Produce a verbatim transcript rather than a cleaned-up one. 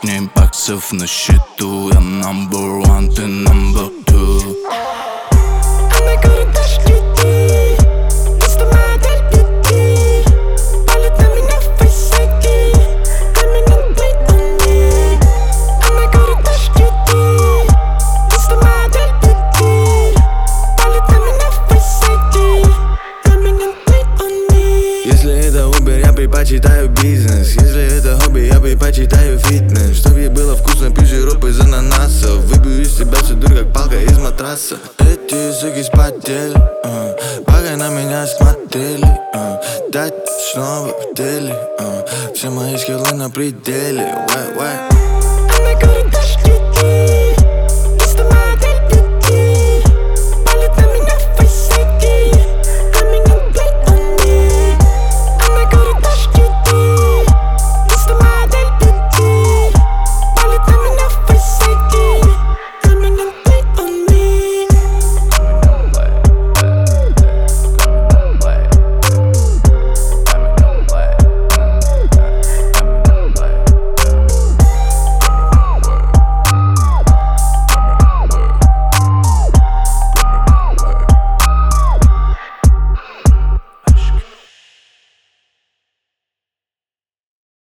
Сотни баксов на счету. Я number one, ты number two. Она говорит, дашь кредит, просто модель бьюти. Палит на меня в фейс-айди, для меня ты он не. Она говорит, дашь кредит, просто модель бьюти. Палит на меня в фейс-айди, для меня ты он не. Если это Uber, я предпочитаю бизнес. Если это хобби, я предпочитаю фитнес. Чтоб ей было вкусно, пью сироп из ананасов. Выбью из себя всю дурь, как палка из матраса. Эти суки спотели, uh, пока на меня смотрели, uh, Дать снова в деле, uh, все мои скиллы на пределе, why, why?